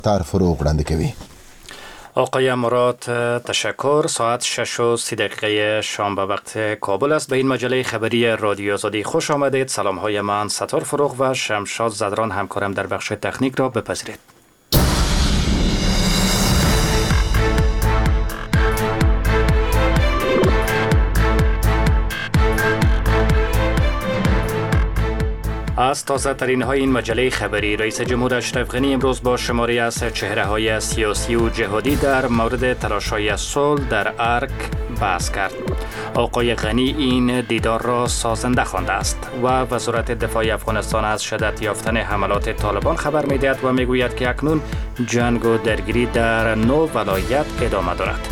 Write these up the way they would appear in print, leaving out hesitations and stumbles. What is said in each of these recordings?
تر فروغ رنده کوي. آقای مراد تشکر. ساعت 6:30 شام به وقت کابل است. به این مجله خبری رادیو آزادی خوش آمدید. سلام های من ستار فروغ و شمشاد زدران همکارم در بخش تکنیک را بپذیرید. از تازه ترین های این مجله خبری، رئیس جمهور اشرف غنی امروز با شماری از چهره های سیاسی و جهادی در مورد تلاش‌های صلح در ارک بحث کرد. آقای غنی این دیدار را سازنده خوانده است و وزارت دفاع افغانستان از شدت یافتن حملات طالبان خبر می‌دهد و میگوید که اکنون جنگ و درگیری در 9 ولایت ادامه دارد.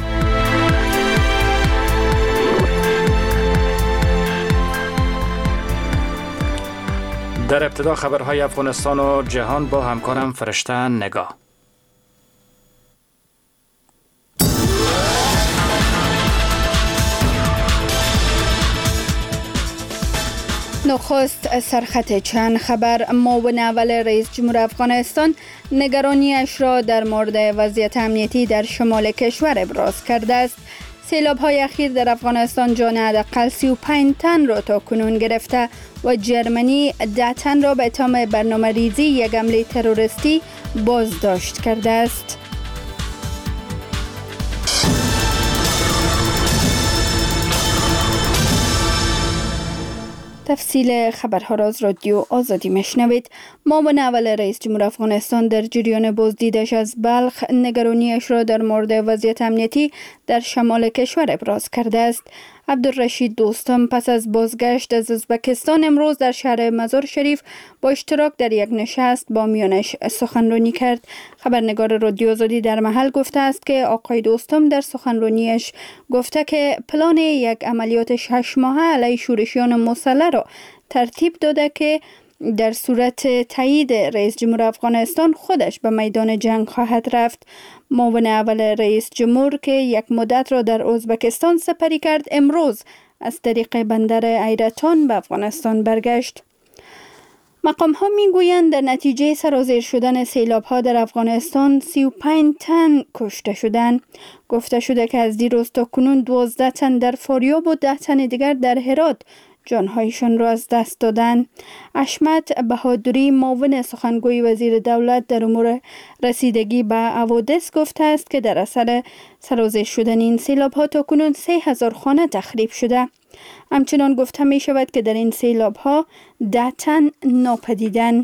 در ابتدا خبرهای افغانستان و جهان با همکارم فرشته نگاه. نخست سرخط چند خبر. معاون اول رئیس جمهور افغانستان نگرانیش را در مورد وضعیت امنیتی در شمال کشور ابراز کرده است. سیلاب‌های اخیر در افغانستان جان حداقل 35 تن را تاکنون گرفته و جرمنی 10 تن را به اتهام برنامه‌ریزی یک حمله تروریستی بازداشت کرده است. تفصیل خبرها را از رادیو آزادی میشنوید. معاون اول رئیس جمهور افغانستان در جریان بازدیدش از بلخ نگرانیش را در مورد وضعیت امنیتی در شمال کشور ابراز کرده است. عبدالرشید دوستم پس از بازگشت از ازبکستان امروز در شهر مزار شریف با اشتراک در یک نشست با میانش سخنرانی کرد. خبرنگار رادیو آزادی در محل گفته است که آقای دوستم در سخنرانیش گفته که پلان یک عملیات 6 ماهه علیه شورشیان مسلح را ترتیب داده که در صورت تایید رئیس جمهور افغانستان خودش به میدان جنگ خواهد رفت. معاون اول رئیس جمهور که یک مدت را در ازبکستان سپری کرد امروز از طریق بندر ایرتان به افغانستان برگشت. مقام ها می گویند در نتیجه سرازیر شدن سیلاب ها در افغانستان 35 تن کشته شدند. گفته شده که از دیروز تا کنون 12 تن در فاریاب و 10 تن دیگر در هرات جانهایشان را از دست دادند. اشمت بهادری معاون سخنگوی وزیر دولت در امور رسیدگی به حوادث گفته است که در اثر سرازیر شدن این سیلاب ها تا کنون 3000 خانه تخریب شده. همچنان گفته می شود که در این سیلاب ها 10 تن ناپدیدند.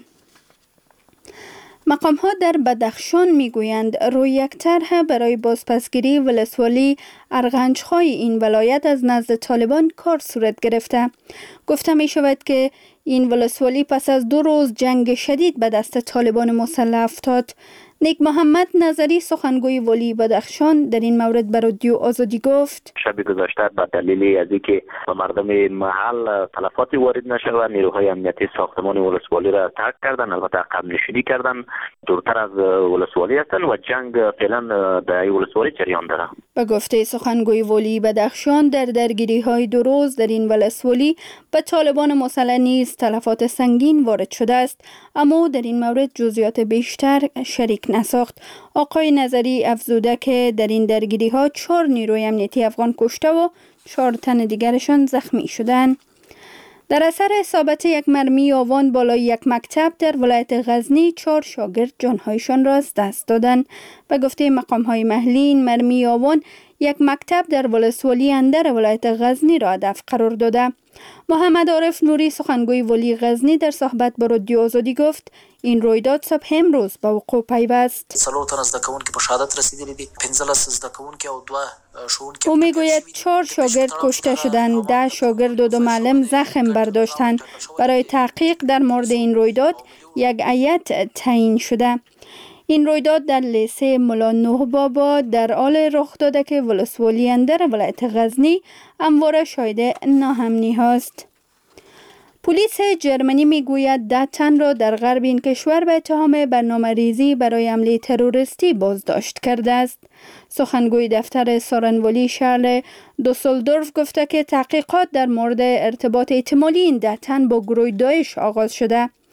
مقام ها در بدخشان می گویند روی یک طرح برای بازپسگیری ولسوالی ارغنجخای این ولایت از نزد طالبان کار صورت گرفته. گفته می شود که این ولسوالی پس از 2 روز جنگ شدید به دست طالبان مسلح افتاد. نیک محمد نظری سخنگوی والی بدخشان در این مورد به رادیو آزادی گفت شب گذشته به دلیل از اینکه به مردم محل تلفاتی وارد نشد و نیروهای امنیتی ساختمان ولسوالی را ترک کردند، البته عقب نشینی کردند، دورتر از ولسوالی هستند و جنگ فعلا در ولسوالی جریان دارد. به گفته سخنگوی والی بدخشان در درگیری های 2 روز در این ولسوالی به طالبان مسلح نیز تلفات سنگین وارد شده است، اما در این مورد جزئیات بیشتر شریک نساخت. آقای نظری افزوده که در این درگیری ها 4 نیروی امنیتی افغان کشته و 4 تن دیگرشان زخمی شدند. در اثر اصابت یک مرمی آوان بالای یک مکتب در ولایت غزنی 4 شاگرد جانهایشان را از دست دادند. به گفته مقام‌های محلی این مرمی آوان یک مکتب در ولسوالی اندر ولایت غزنی را هدف قرار داده. محمد عارف نوری سخنگوی والی غزنی در صحبت با رادیو آزادی گفت این رویداد صبح امروز به وقوع پیوست. 4 تن زده‌کوونکي په شهادت رسیدلی دي، 15 زده‌کوونکي او 2 ښوونکي. او میگوید 4 شاگرد کشته شدند، 10 شاگرد و 2 معلم زخم برداشتند. برای تحقیق در مورد این رویداد یک هیئت تعیین شده. این رویداد در لیسه مولا نوح بابا در حال رخ داده که ولسوالی اندر ولایت غزنی همواره شاهد ناامنی هاست. پلیس جرمنی میگوید 10 تن را در غرب این کشور به اتهام برنامه‌ریزی برای حمله تروریستی بازداشت کرده است. سخنگوی دفتر سارنوالی شهر دوسلدورف گفته که تحقیقات در مورد ارتباط احتمالی این 10 تن با گروه داعش آغاز شده.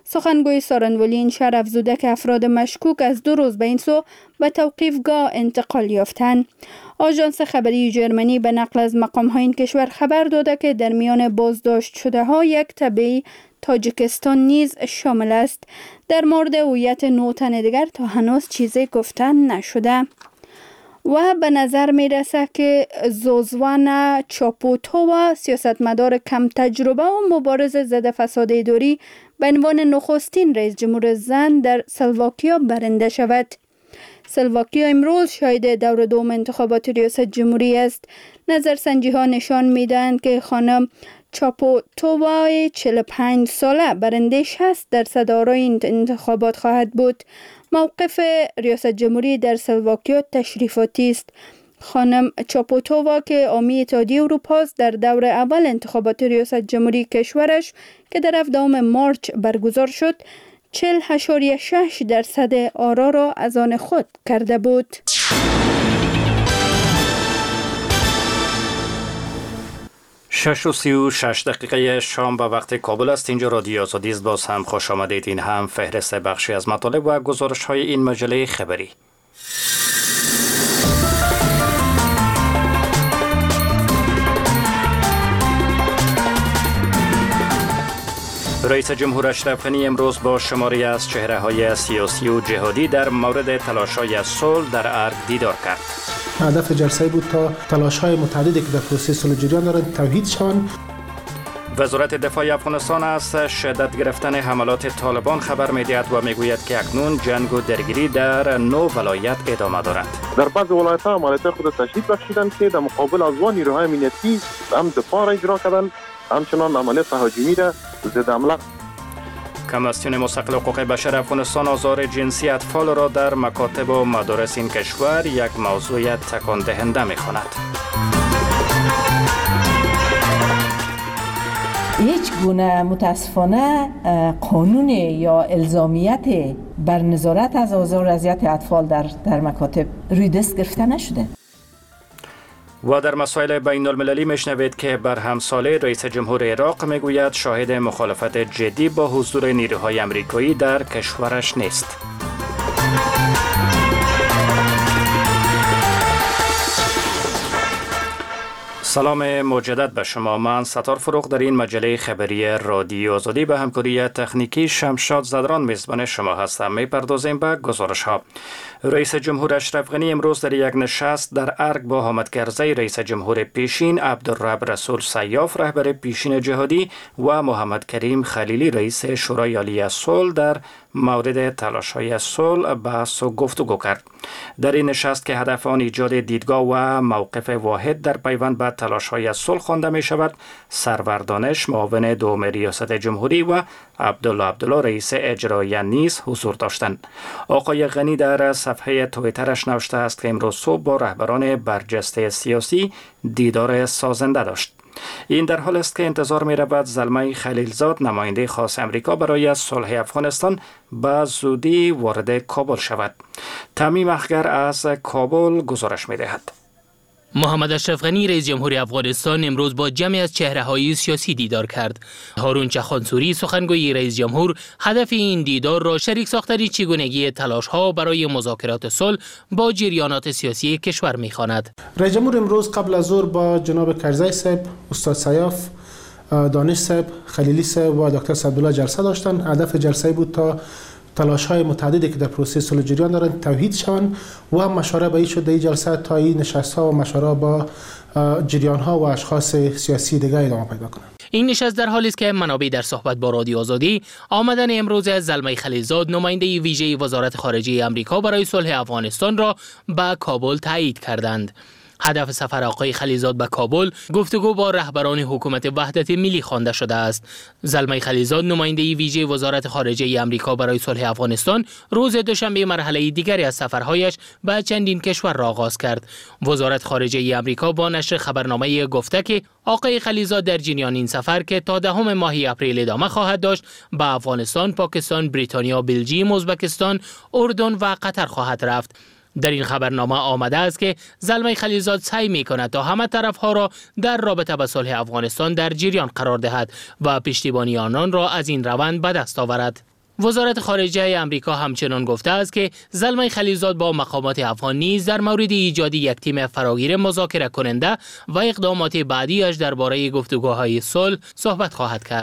سخنگوی سارنوالی این شهر افزوده که افراد مشکوک از 2 روز به این سو به توقیفگاه انتقال یافتند. آژانس خبری جرمنی به نقل از مقام‌های این کشور خبر داده که در میان بازداشت شده ها یک تبعی تاجیکستان نیز شامل است. در مورد هویت 9 تن دیگر تا هنوز چیزی گفته نشده. و به نظر می رسه که زوزوان چاپوتووا سیاستمدار کم تجربه و مبارز ضد فساد اداری به عنوان نخستین رئیس جمهور زن در اسلواکیا برنده شود. اسلواکیا امروز شاهد دور دوم انتخابات ریاست جمهوری است. نظرسنجی ها نشان می دهند که خانم چاپوتووا 45 ساله برنده 60% آرای این انتخابات خواهد بود. موقف ریاست جمهوری در اسلواکیا تشریفاتی است. خانم چاپوتووا که حامی اتحادیه اروپا است در دور اول انتخابات ریاست جمهوری کشورش که در 17 مارچ برگزار شد 40.6% آرا را از آن خود کرده بود. شش و 36 دقیقه شام به وقت کابل است. اینجا رادیو آزادی است. باز هم خوش آمدید. این هم فهرست بخشی از مطالب و گزارش های این مجله خبری. رئیس جمهور اشرف غنی امروز با شماری از چهره‌های سیاسی و جهادی در مورد تلاش‌های صلح در ارگ دیدار کرد. هدف جلسه بود تا تلاش‌های متعددی که در پروسه صلح جریان دارند توحید شوند. وزارت دفاع افغانستان از شدت گرفتن حملات طالبان خبر می‌دهد و میگوید که اکنون جنگ و درگیری در 9 ولایت ادامه دارد. در بعض ولایت‌ها عملیات خود تشدید بخشیدند که در مقابل از نیروهای امنیتی هم دفاع را اجرا کردند، همچنان عملیات تهاجمی را ضد حمله. کمیسیون مستقل حقوق بشر افغانستان آزار جنسی اطفال را در مکاتب و مدارس این کشور یک موضوع تکان دهنده می‌خواند. هیچ گونه متاسفانه قانون یا الزامیت بر نظارت از آزار و اذیت اطفال در مکاتب روی دست گرفته نشده. و در مسائل بین المللی میشنوید که بر همساله رئیس جمهور عراق میگوید شاهد مخالفت جدی با حضور نیروهای آمریکایی در کشورش نیست. سلام مجدد به شما. من ستار فروغ در این مجله خبری رادیو آزادی به همکاری تکنیکی شمشاد زدران میزبان شما هستم. میپردازیم به گزارش ها. رئیس جمهور اشرف غنی امروز در یک نشست در ارگ با حامد کرزی رئیس جمهور پیشین، عبدالرب رسول سیاف رهبر پیشین جهادی و محمد کریم خلیلی رئیس شورای عالی صلح در مورد تلاش‌های صلح بحث و گفتگو کرد. در این نشست که هدف آن ایجاد دیدگاه و موقف واحد در پیوند به تلاش‌های صلح خوانده می شود، سرور دانش معاون دوم ریاست جمهوری و عبدالله رئیس اجرایی نیز حضور داشتند. آقای غنی در صفحه توییترش نوشته است که امروز صبح با رهبران برجسته سیاسی دیدار سازنده داشت. این در حال است که انتظار می رود زلمه خلیلزاد نماینده خاص امریکا برای صلح افغانستان به زودی وارد کابل شود. تمیم اخگر از کابل گزارش می دهد. محمد اشرف غنی رئیس جمهور افغانستان امروز با جمعی از چهره‌های سیاسی دیدار کرد. هارون چخانسوری سخنگوی رئیس جمهور هدف این دیدار را شریک ساختن چگونگی تلاش‌ها برای مذاکرات صلح با جریانات سیاسی کشور می‌خواند. رئیس جمهور امروز قبل از ظهر با جناب کرزی صاحب، استاد سیاف، دانش صاحب، خلیلی صاحب و دکتر عبدالله جلسه داشتند. هدف جلسه بود تا تلاش‌های متعددی که در پروسه صلح جریان دارند توحید شوند و مشوره به این شد در این جلسه تا این نشست‌ها و مشوره با جریان‌ها و اشخاص سیاسی دیگر ادامه پیدا کنند. این نشست در حالی است که منابع در صحبت با رادیو آزادی آمدن امروز از زلمه خلیلزاد نماینده ویژه وزارت خارجه آمریکا برای صلح افغانستان را به کابل تایید کردند. هدف سفر آقای خلیلزاد به کابل گفتگو با رهبران حکومت وحدت ملی خوانده شده است. زلمه خلیلزاد نماینده ویژه وزارت خارجه آمریکا برای صلح افغانستان روز دوشنبه مرحله دیگری از سفرهایش به چندین کشور را آغاز کرد. وزارت خارجه آمریکا با نشر خبرنامه گفته که آقای خلیلزاد در جریان این سفر که تا 10 ماه اپریل ادامه خواهد داشت به افغانستان، پاکستان، بریتانیا، بلژیم، ازبکستان، اردن و قطر خواهد رفت. در این خبرنامه آمده است که زلمه خلیلزاد سعی می‌کند تا همه طرف‌ها را در رابطه با صلح افغانستان در جریان قرار دهد و پشتیبانی آنان را از این روند به دست آورد. وزارت خارجه آمریکا همچنان گفته است که زلمه خلیلزاد با مقامات افغان نیز در مورد ایجاد یک تیم فراگیر مذاکره کننده و اقدامات بعدیش درباره گفتگوهای صلح صحبت خواهد کرد.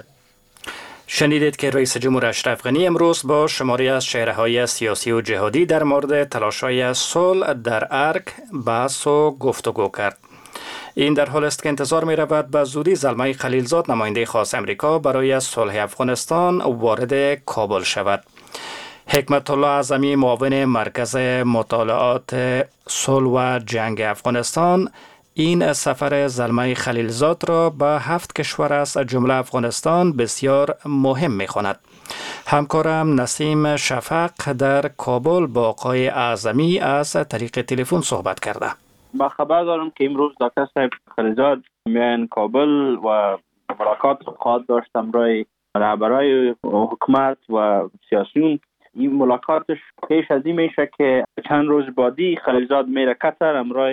شنیدید که رئیس جمهور اشرف غنی امروز با شماری از چهره‌های سیاسی و جهادی در مورد تلاش‌های صلح در ارک بحث و گفتگو کرد. این در حال است که انتظار می رود به زودی زلمه خلیلزاد نماینده خاص امریکا برای صلح افغانستان وارد کابل شود. حکمت الله اعظمی معاون مرکز مطالعات صلح و جنگ افغانستان این سفر زلمه خلیلزاد را به 7 کشور از جمله افغانستان بسیار مهم می خواند. همکارم نسیم شفق در کابل با آقای اعظمی از طریق تلفن صحبت کرده. با خبر دارم که امروز دکتر صاحب خلیلزاد میان کابل و ملاقات خواهد داشت همراه رهبرای حکومت و سیاسیون. این ملاقاتش پیش از این میشه که چند روز بعدی خلیلزاد میره قطر همراه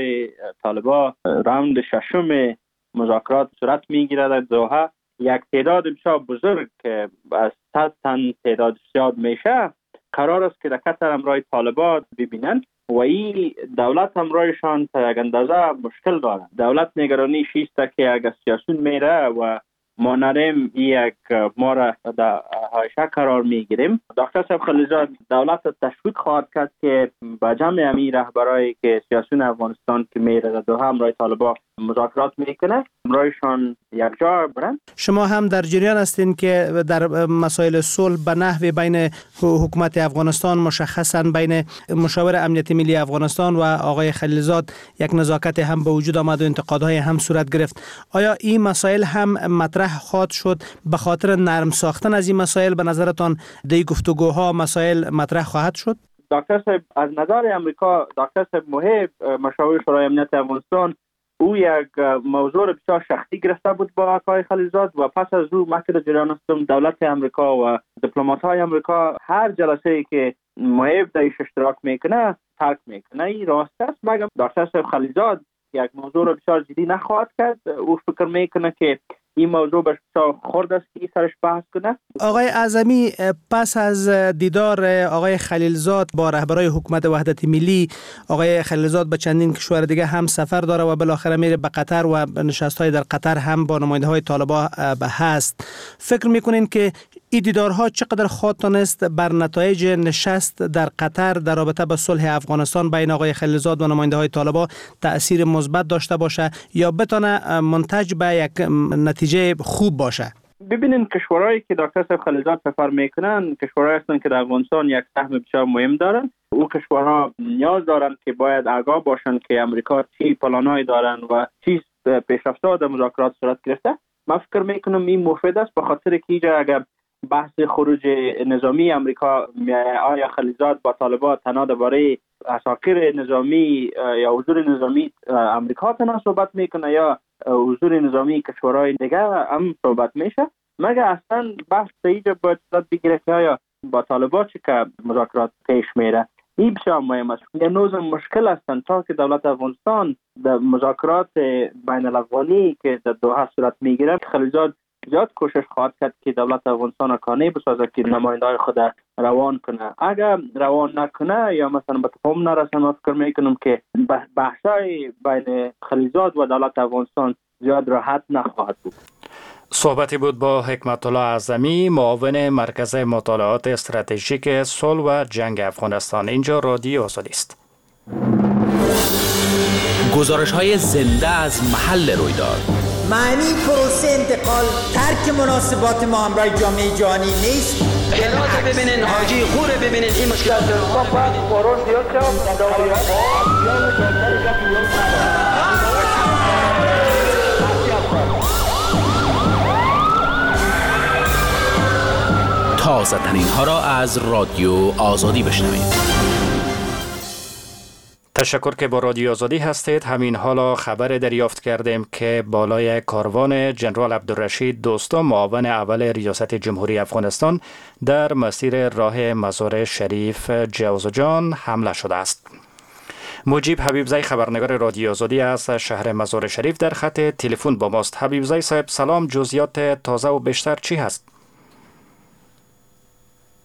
طالبا راوند ششم مذاکرات صورت میگیره در دوحه. یک تعداد بسیار بزرگ که از 100 تن تعداد زیاد میشه قرار است که در قطر همراه طالبا ببینند و این دولت همراهشان تا یک اندازه مشکل داره. دولت نگرانی شیسته که اگر سیاسیون میره و ما نریم یک ما را در حاشیه قرار میگیریم. دکتر صاحب خلیلزاد دولت تشویق خواهد کرد که با جمع امی رهبرایی که سیاسیون افغانستان که میره در دوحه همراه طالبا مذاکرات میکنه همراهشان یک جا برند. شما هم در جریان هستین که در مسائل صلح به نحو بین حکومت افغانستان مشخصا بین مشاور امنیت ملی افغانستان و آقای خلیلزاد یک نزاکت هم به وجود آمد و انتقادهای هم صورت گرفت. آیا این مسائل هم مطرح خواهد شد؟ به خاطر نرم ساختن از این مسائل به نظرتان دی گفتگوها مسائل مطرح خواهد شد؟ دکتر صاحب از نظر امریکا دکتر صاحب محب مشاور شورای امنیت افغانستان او یک موضوع بسیار شخصی گرفته بود با آقای خلیلزاد و پس از او مکتب جریان هستم دولت امریکا و دیپلمات های امریکا هر جلسه ای که محب درش اشتراک میکنه ترک میکنه. این راست است. مگر دکتر صاحب خلیلزاد یک موضوع را بسیار جدی نخواهد کرد. او فکر میکنه که این موضوع بسیار خرد است که سرش بحث کنه. آقای اعظمی پس از دیدار آقای خلیلزاد با رهبرای حکومت وحدت ملی، آقای خلیلزاد به چندین کشور دیگه هم سفر داره و بالاخره میره به قطر و نشست‌های در قطر هم با نماینده‌های طالبان هست. فکر میکنین که این دیدارها چقدر خواهد است بر نتایج نشست در قطر در رابطه با صلح افغانستان بین آقای خلیلزاد و نماینده‌های طالبان تأثیر مثبت داشته باشه یا بتونه منتج به یک نتیجه خوب باشه؟ ببینین کشورهایی که دکتر صاحب خلیلزاد سفر میکنن کشورهایی هستند که در افغانستان یک سهم بسیار مهم دارن. او کشورها نیاز دارن که باید آگاه باشن که امریکا چی پلانایی دارن و چی پیشرفت‌ها در مذاکرات صورت گرفته. من فکر میکنم این مفید است به خاطر که اینجا اگر بحث خروج نظامی امریکا آیا خلیلزاد با طالبان تنها درباره اساکیر نظامی یا حضور نظامی امریکا تنها صحبت میکنه یا حضور نظامی کشورهای دیگه هم صحبت میشه. مگر اصلا بحث اینجا باید صورت بگیره که آیا با طالبان چه که مذاکرات پیش میره. این بسیار مهم است. یه نوع مشکل هستند تا که دولت افغانستان در مذاکرات بین الافغانی که در دوحه صورت میگیره خلیلزاد زیاد کوشش خواهد کرد که دولت افغانستان کانه بسازه که نماینده‌های خود روان کنه. اگر روان نکنه یا مثلا به تفاهم نرسن من فکر میکنم که بحثای بین خلیلزاد و دولت افغانستان زیاد راحت نخواهد بود. صحبتی بود با حکمت الله اعظمی معاون مرکز مطالعات استراتژیک صلح و جنگ افغانستان. اینجا رادیو آزادی است. گزارش‌های زنده از محل رویداد. معنی پروسه انتقال ترک مناسبات ما همراه جامعه جهانی نیست. جلات ببینین حاجی خوره ببینین این مشکلات رو فورون زیاد تازه ترین ها را از رادیو آزادی بشنوید. تشکر که با رادیو آزادی هستید. همین حالا خبر دریافت کردیم که بالای کاروان جنرال عبدالرشید دوستم معاون اول ریاست جمهوری افغانستان در مسیر راه مزار شریف جوزجان حمله شده است. مجیب حبیبزی خبرنگار رادیو آزادی از شهر مزار شریف در خط تلفن با ماست. حبیبزی صاحب سلام، جزئیات تازه و بیشتر چی هست؟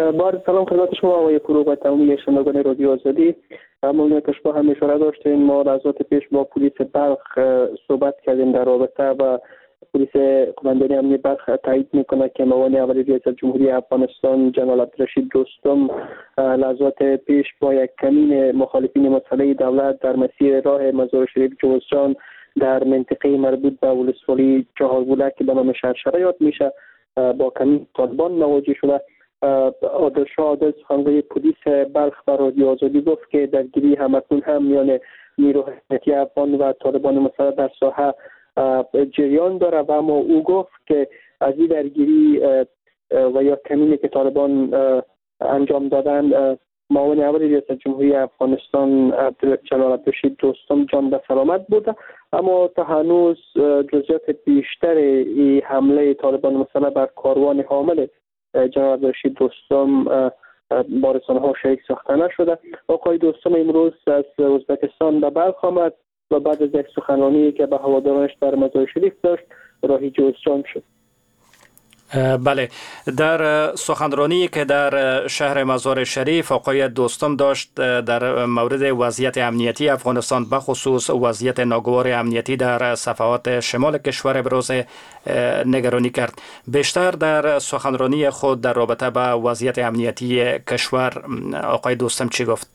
بار سلام خدمت شما آقای فروغ و تمامی شنوندگان رادیو آزادی. همونطور که شما هم اشاره داشتین، ما لحظات پیش با پلیس بلخ صحبت کردیم در رابطه و پلیس قماندانی امنیت بلخ تایید میکنه که معاون اول ریاست جمهوری افغانستان جنرال عبدالرشید دوستم لحظات پیش با یک کمین مخالفین مسلح دولت در مسیر راه مزار شریف جوزجان در منطقه مربوط به ولسوالی چهاربولک که به نام شرشره یاد میشه با کمین طالبان مواجه شده. عادل شاه عادل سخنگوی پلیس بلخ و رادیو آزادی گفت که درگیری همکنون هم میان نیروهای امنیتی افغان و طالبان مسلح در ساحه جریان داره و اما او گفت که از این درگیری و یا کمینی که طالبان انجام دادن معاون اول ریاست جمهوری افغانستان جنرال عبدالرشید دوستم جان به سلامت بوده، اما تا هنوز جزئیات بیشتر این حمله طالبان مسلح بر کاروان حامل جنرال عبدالرشید دوستم با رسانه‌ها شایع ساخته نشده. آقای دوستم امروز از ازبکستان به بلخ آمد و بعد از یک سخنرانی که به هوادارانش در مزار شریف داشت راهی جوزجان شد. بله، در سخنرانی که در شهر مزار شریف آقای دوستم داشت در مورد وضعیت امنیتی افغانستان به خصوص وضعیت ناگوار امنیتی در صفحات شمال کشور ابراز نگرانی کرد. بیشتر در سخنرانی خود در رابطه با وضعیت امنیتی کشور آقای دوستم چی گفت؟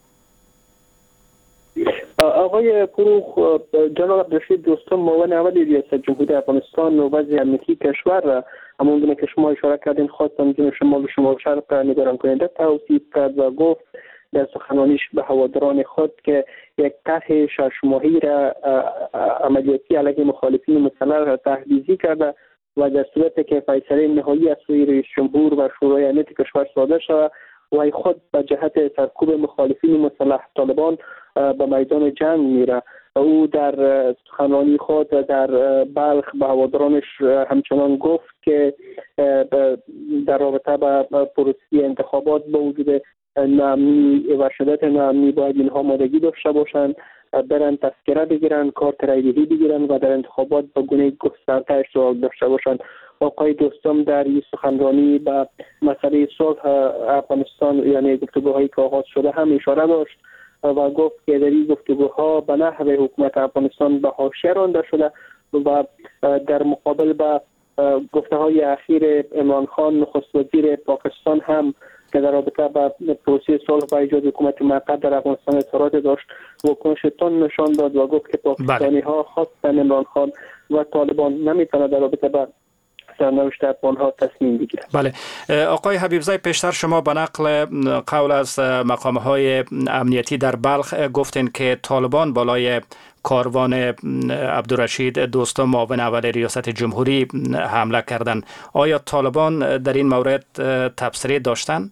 آقای فروغ، جنرال عبدالرشید دوستم معاون اول ریاست جمهوری افغانستان و وضع امنیتی کشور را همونگونه که شما اشاره کردین خواستم جنوب شمال و شمال شرق نگران کننده توصیف کرد و گفت در سخنرانیش به هواداران خود که یک طرح 6 ماهی را عملیاتی علیه مخالفین مسلح را تحریزی کرده و در صورتی که فیصله نهایی از سوی رئیس جمهور و شورای امنیت کشور صادر شود و خود به جهت سرکوب مخالفین مسلح طالبان به میدان جنگ میره. او در سخنرانی خود در بلخ به هوادارانش همچنان گفت که در رابطه با پروسه انتخابات با وجود ناامنی و شدت ناامنی باید اینها آمادگی داشته باشند، برن تذکره بگیرن، کارت رایدهی بگیرن و در انتخابات با گونه گسترده اشتراک داشته باشند. آقای دوستم در این سخنرانی به مسئله صلح افغانستان یعنی گفتگوهایی که آغاز شده هم اشاره داشت و گفت که در این گفتگوها به نحو حکومت افغانستان به حاشیه رانده شده و در مقابل با گفته‌های اخیر عمران خان نخست وزیر پاکستان هم که در رابطه با پروسه صلح و ایجاد حکومت موقت در افغانستان اظهارات داشت واکنش تند نشان داد و گفت که پاکستانی‌ها خواستن عمران خان و طالبان نمیتونه در رابطه با سرنوشت افغان‌ها تصمیم بگیرند. بله، آقای حبیبزاده، پیشتر شما به نقل قول از مقام‌های امنیتی در بلخ گفتین که طالبان بالای کاروان عبدالرشید دوستم معاون اول ریاست جمهوری حمله کردند. آیا طالبان در این مورد تبصره داشتن؟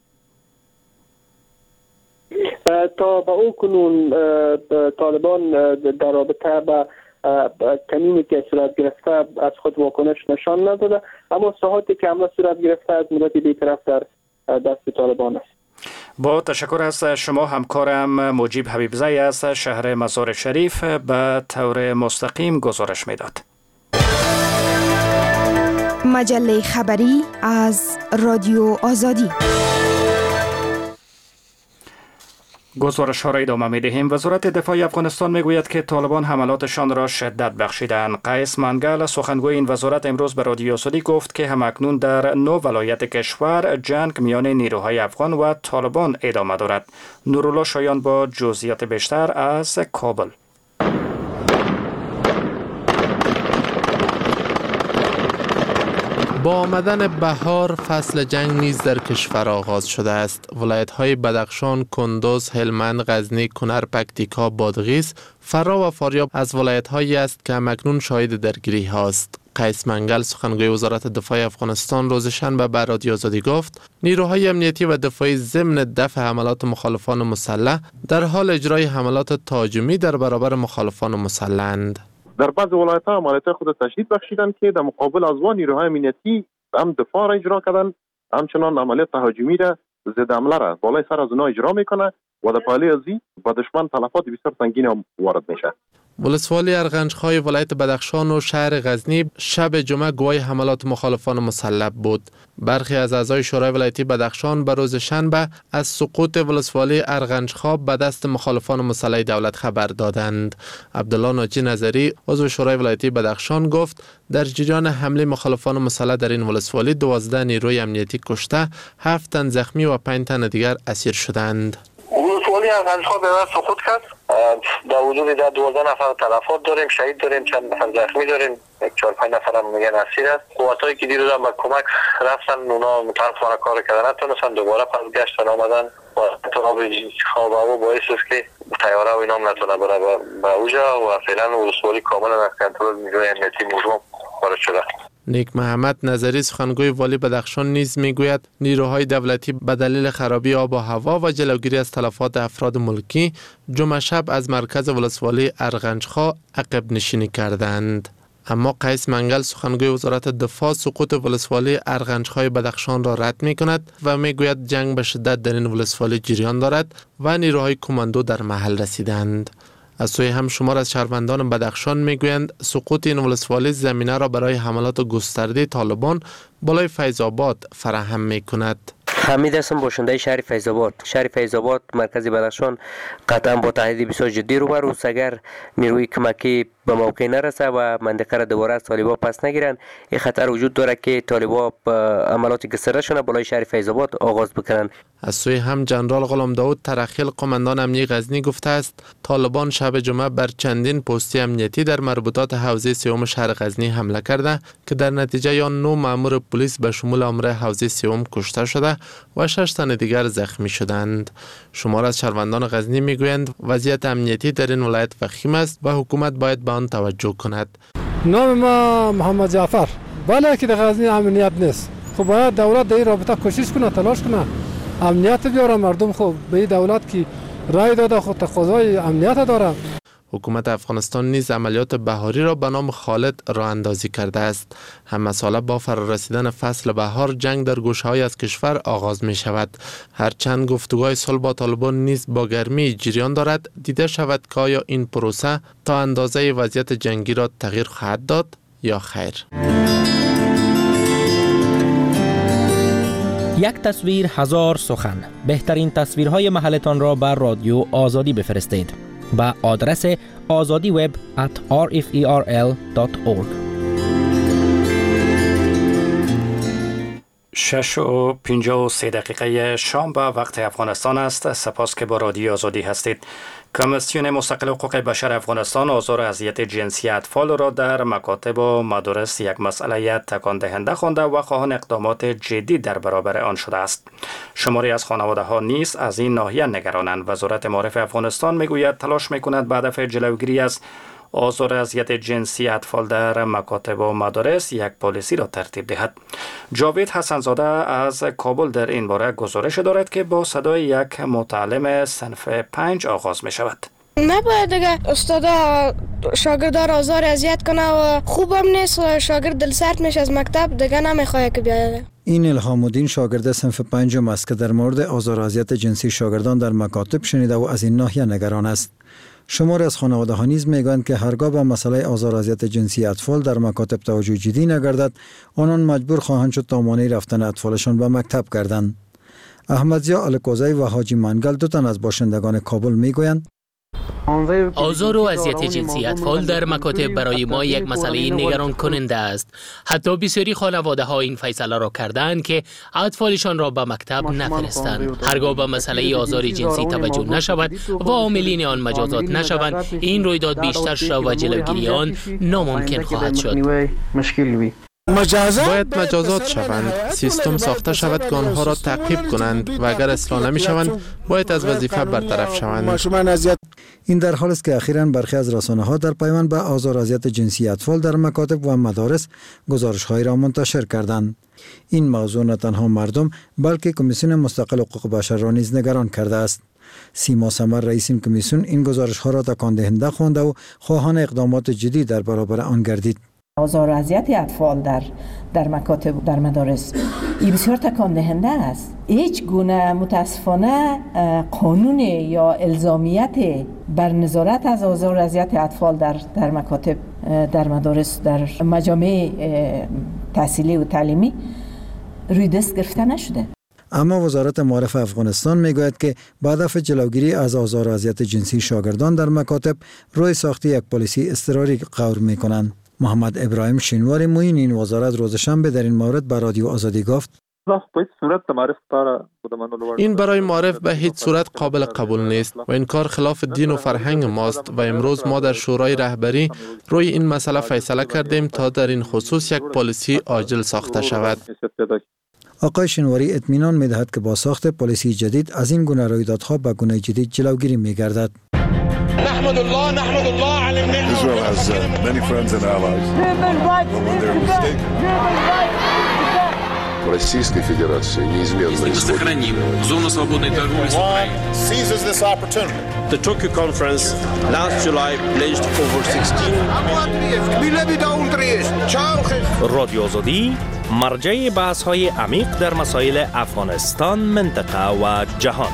تا به او کنون طالبان در رابطه با کمینی که صورت گرفته از خود واکنش نشان نداده، اما ساعاتی که حمله صورت گرفته از ملت بی‌طرف در دست طالبان است. با تشکر از شما همکارم مجیب حبیبزاده از شهر مزار شریف به طور مستقیم گزارش میداد. مجله خبری از رادیو آزادی. گزارش ها را ادامه می دهیم. وزارت دفاع افغانستان می گوید که طالبان حملاتشان را شدت بخشیدند. قیس منگل سخنگوی این وزارت امروز به رادیو آزادی گفت که همکنون در 9 ولایت کشور جنگ میان نیروهای افغان و طالبان ادامه دارد. نورالله شایان با جزئیات بیشتر از کابل. با آمدن بهار فصل جنگ نیز در کشور آغاز شده است. ولایت‌های بدخشان، کندوز، هلمند، غزنی، کنر، پکتیکا، بادغیس، فرا و فاریاب از ولایت‌هایی است که همکنون شاهد درگیری هاست. قیس منگل سخنگوی وزارت دفاع افغانستان روز شنبه به رادیو آزادی گفت نیروهای امنیتی و دفاعی ضمن دفع حملات مخالفان مسلح در حال اجرای حملات تهاجمی در برابر مخالفان مسلح‌اند. در بعض ولایت‌ها عملیات خود تشدید بخشیدند که در مقابل از نیروهای امنیتی هم دفاع را اجرا کردن، همچنان عملیات تهاجمی را ضد حمله را بالای سر از اونها اجرا میکنه و در پایله از این به دشمن تلفات بسیار سنگین هم وارد میشه. ولسوالی ارغنجخای ولایت بدخشان و شهر غزنی شب جمعه گواه حملات مخالفان مسلح بود. برخی از اعضای شورای ولایتی بدخشان به روز شنبه از سقوط ولسوالی ارغنجخا به دست مخالفان مسلح دولت خبر دادند. عبدالله ناجی نظری عضو شورای ولایتی بدخشان گفت در جریان حمله مخالفان مسلح در این ولسوالی 12 نیروی امنیتی کشته، 7 تن زخمی و 5 تن دیگر اسیر شدند. ولسوالی ارغنجخا به دست سقوط کرد. در وجود 12 نفر تلفات داریم، شهید داریم، چند نفر زخمی داریم، 4-5 نفر هم میگن اسیر است. قوتایی که دیروز هم به کمک رفتن، اونا متاسفانه کار کردن نتونستن، دوباره پس گشتن آمدن و اضطراب خواب هوا باعث است که طیاره و اینا هم نتونه بره به اوجا و فعلا ولسوالی کاملا از کنترل نیروی امنیتی موضوع خارج شده. نیک محمد نظری سخنگوی والی بدخشان نیز میگوید نیروهای دولتی به دلیل خرابی آب و هوا و جلوگیری از تلفات افراد ملکی جمعه شب از مرکز ولسوالی ارغنجخا عقب نشینی کردند. اما قیس منگل سخنگوی وزارت دفاع سقوط ولسوالی ارغنجخای بدخشان را رد می کند و می گوید جنگ به شدت در این ولسوالی جریان دارد و نیروهای کماندو در محل رسیدند. از سوی هم شمار از شهروندان بدخشان میگویند سقوط این ولسوالی زمینه را برای حملات گسترده طالبان بالای فیض آباد فراهم می کند. حمید هستم، باشنده شهر فیض آباد. شهر فیض آباد مرکز بدخشان قطعا با تهدید بسیار جدی روبرو است. اگر نیروی کمکی به موقع نرسه و منطقه را دوباره از طالبان پس نگیرن، این خطر وجود دارد که طالبان عملات گسترده شونه بالای شهر فیض آباد آغاز بکنن. از سوی هم جنرال غلام داود ترخیل قماندان امنیتی غزنی گفته است طالبان شب جمعه بر چندین پستی امنیتی در مربوطات حوزه سوم شهر غزنی حمله کرده که در نتیجه یا 9 مأمور پلیس به شمول مأمور حوزه سوم کشته شده و 6 تن دیگر زخمی شدند. شمار از شهروندان غزنی میگویند وضعیت امنیتی در این ولایت وخیم است و حکومت باید به آن توجه کند. نام ما محمد جعفر. بله که در غزنی امنیت نیست. خب باید دولت در این رابطه کوشش کنه، تلاش کنه، امنیت بیاره. مردم خب به این دولت که رای داده خود تقاضای امنیت داره. حکومت افغانستان نیز عملیات بهاری را به نام خالد راه اندازی کرده است. هم مساله با فرارسیدن فصل بهار جنگ در گوشه‌های از کشور آغاز می شود. هرچند گفتگوهای صلح با طالبان نیز با گرمی جریان دارد، دیده شود که آیا این پروسه تا اندازه وضعیت جنگی را تغییر خواهد داد یا خیر. یک تصویر هزار سخن. بهترین تصویرهای محلتان را بر رادیو آزادی بفرستید با آدرس azadiweb@rferl.org. 6:53 شام به وقت افغانستان است. سپاس که با رادیو آزادی هستید. کمیسیون مستقل حقوق بشر افغانستان آزار و اذیت جنسی اطفال را در مکاتب و مدارس یک مسئله تکان دهنده خوانده و خواهان اقدامات جدی در برابر آن شده است. شماری از خانواده ها نیز از این ناحیه نگرانند. وزارت معارف افغانستان میگوید تلاش میکند به هدف جلوگیری از آزار اذیت جنسی اطفال در مکاتب و مدارس یک پالیسی را ترتیب دهد. جاوید حسنزاده از کابل در این باره گزارش دارد که با صدای یک معلم صنف 5 آغاز می شود. نباید دیگه استادا شاگردا را آزار اذیت کنه و خوبم نیست و شاگرد دل سرد میشه از مکتب دیگه نمیخواد که بیاید. این الهام الدین شاگرد صنف 5 است که در مورد آزار و اذیت جنسی شاگردان در مکاتب شنیده و از این ناحیه نگران است. شماری از خانواده ها نیز میگویند که هرگاه به مسئله آزار و اذیت جنسی اطفال در مکاتب توجه جدی نگردد، آنان مجبور خواهند شد تا مانع رفتن اطفالشان به مکتب گردند. احمدزیا الکوزی و حاجی منگل 2 تن از باشندگان کابل میگویند آزار و اذیت جنسی اطفال در مکاتب برای ما یک مسئله نگران کننده است. حتی بسیاری خانواده ها این فیصله را کردند که اطفالشان را به مکتب نفرستند. هرگاه به مسئله آزار جنسی توجه نشود و عاملین آن مجازات نشوند، این رویداد بیشتر شود و جلوگیری آن ناممکن خواهد شد. باید مجازات شوند، سیستم ساخته شود که آنها را تعقیب کنند و اگر اصلاح نمی شوند باید از وظیفه برطرف شوند. این در حالی است که اخیراً برخی از رسانه‌ها در پیوند به آزار و اذیت جنسی اطفال در مکاتب و مدارس گزارش‌هایی را منتشر کردند. این موضوع نه تنها مردم بلکه کمیسیون مستقل حقوق بشر را نیز نگران کرده است. سیما سمر رئیس این کمیسیون این گزارش‌ها را تکان دهنده خوانده و خواهان اقدامات جدی در برابر آن گردید. آزار و اذیت اطفال در مکاتب در مدارس این بسیار تکان دهنده است. هیچ گونه متاسفانه قانون یا الزامیت بر نظارت از آزار و اذیت اطفال در مکاتب در مدارس در مجامع تحصیلی و تعلیمی روی دست گرفته نشده. اما وزارت معارف افغانستان میگوید که با هدف جلوگیری از آزار و اذیت جنسی شاگردان در مکاتب روی ساخت یک پالیسی اضطراری غور میکنند. محمد ابراهیم شینواری معین این وزارت روز شنبه در این مورد به رادیو آزادی گفت این برای معارف به هیچ صورت قابل قبول نیست و این کار خلاف دین و فرهنگ ماست و امروز ما در شورای رهبری روی این مسئله فیصله کردیم تا در این خصوص یک پالیسی عاجل ساخته شود. آقای شینواری اطمینان می‌دهد که با ساخت پالیسی جدید از این گونه رویدادها به گونه جدید جلوگیری می‌گردد. نحمد الله على النعمة. Israel has many friends and allies. Российской Федерации неизменно сохраним зону свободной торговли с Украиной. Seizes this opportunity. The Tokyo conference last July pledged over 16 رادیو آزادی مرجع بحث‌های عمیق در مسائل افغانستان، منطقه و جهان.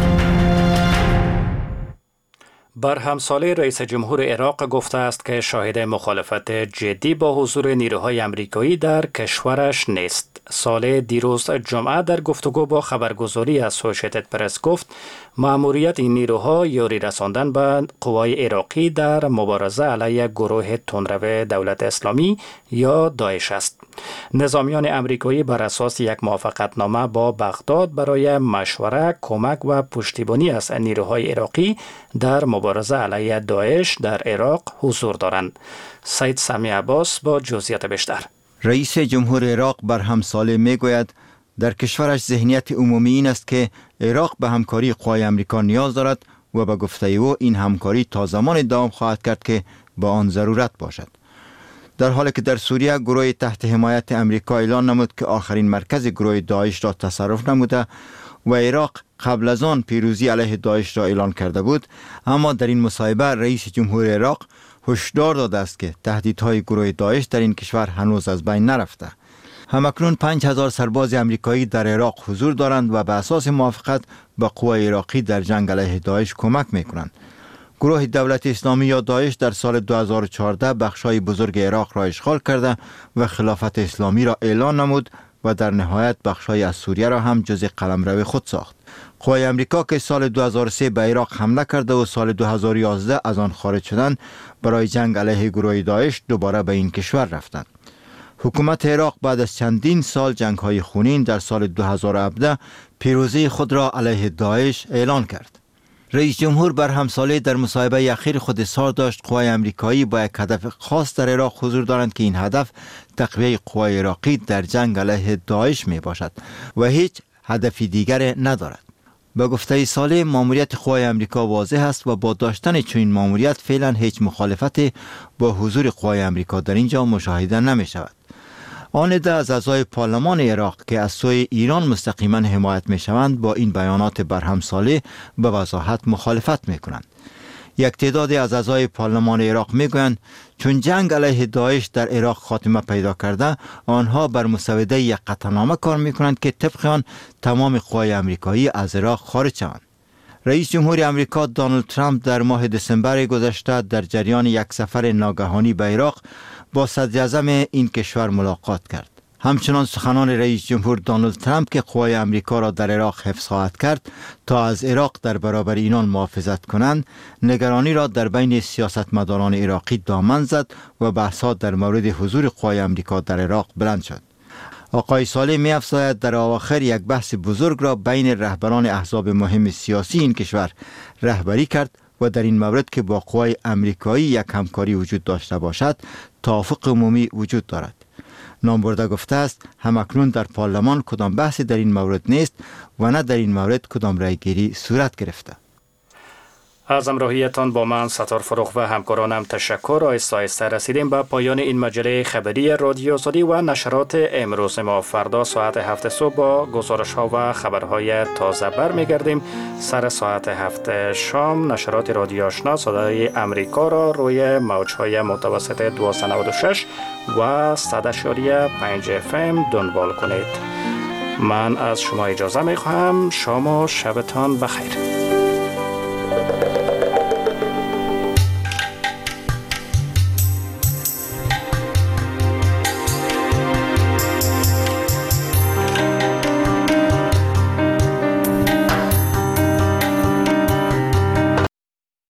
برهمسالی رئیس جمهور عراق گفته است که شاهد مخالفت جدی با حضور نیروهای آمریکایی در کشورش نیست. ساله دیروز جمعه در گفتگو با خبرگزاری اسوسییتد پرس گفت مأموریت این نیروها یاری رساندن به قوای عراقی در مبارزه علیه گروه تندرو دولت اسلامی یا داعش است. نظامیان آمریکایی بر اساس یک موافقتنامه با بغداد برای مشوره، کمک و پشتیبانی از نیروهای عراقی در مبارزه علیه داعش در عراق حضور دارند. سید سمی عباس با جزئیات بیشتر. رئیس جمهور عراق برهمسالی میگوید در کشورش ذهنیت عمومی این است که عراق به همکاری قوای آمریکا نیاز دارد و به گفته او این همکاری تا زمان دوام خواهد کرد که با آن ضرورت باشد. در حالی که در سوریه گروه تحت حمایت آمریکا اعلان نمود که آخرین مرکز گروه داعش را تصرف نموده و عراق قبل از آن پیروزی علیه داعش را اعلان کرده بود، اما در این مصاحبه رئیس جمهور عراق هشدار داده است که تهدیدهای گروه داعش در این کشور هنوز از بین نرفته. همکنون 5000 سرباز آمریکایی در عراق حضور دارند و به اساس موافقت به قوای عراقی در جنگ علیه داعش کمک میکنند. گروه دولت اسلامی یا داعش در سال 2014 بخشای بزرگ عراق را اشغال کرده و خلافت اسلامی را اعلان نمود و در نهایت بخشای از سوریه را هم جزء قلمرو خود ساخت. قوای آمریکا که سال 2003 به عراق حمله کرده و سال 2011 از آن خارج شدند، برای جنگ علیه گروه داعش دوباره به این کشور رفتند. حکومت عراق بعد از چندین سال جنگ‌های خونین در سال 2017 پیروزی خود را علیه داعش اعلان کرد. رئیس جمهور برهمسالی در مصاحبه اخیر خود اظهار داشت قوای آمریکایی با یک هدف خاص در عراق حضور دارند که این هدف تقویه قوای عراقی در جنگ علیه داعش می باشد و هیچ هدفی دیگر ندارد. به گفته ساله ماموریت قوای آمریکا واضح است و با داشتن چنین ماموریت فعلا هیچ مخالفت با حضور قوای آمریکا در اینجا مشاهده نمی شود. آن عده از اعضای پارلمان عراق که از سوی ایران مستقیما حمایت می شوند با این بیانات برهمسالی به وضاحت مخالفت می کنند. یک تعدادی از اعضای پارلمان عراق می گویند چون جنگ علیه داعش در عراق خاتمه پیدا کرده، آنها بر مسوده یک قطعنامه کار می کنند که طبق آن تمام قوای آمریکایی از عراق خارج شوند. رئیس جمهور آمریکا دونالد ترامپ در ماه دسامبر گذشته در جریان یک سفر ناگهانی به عراق با صدر اعظم این کشور ملاقات کرد. همچنان سخنان رئیس جمهور دونالد ترامپ که قوای آمریکا را در عراق حفظ خواهد کرد تا از عراق در برابر اینان محافظت کنند، نگرانی را در بین سیاستمداران عراقی دامن زد و بحث‌ها در مورد حضور قوای آمریکا در عراق بلند شد. آقای صالح می افزاید در اواخر یک بحث بزرگ را بین رهبران احزاب مهم سیاسی این کشور رهبری کرد و در این مورد که با قوای آمریکایی یک همکاری وجود داشته باشد توافق عمومی وجود دارد. نامبرده گفته است همکنون در پارلمان کدام بحثی در این مورد نیست و نه در این مورد کدام رأیگیری صورت گرفته. از همراهیتان با من ستار فروغ و همکارانم تشکر. آهسته رسیدیم به پایان این مجله خبری رادیو آزادی و نشرات امروز ما. فردا ساعت 7 صبح با گزارش ها و خبرهای تازه برمیگردیم. سر ساعت 7 شام نشرات رادیو آشنا صدای امریکا را روی موجهای متوسط 1296 و 100.5 FM دنبال کنید. من از شما اجازه می خواهم. شام و شبتان بخیر.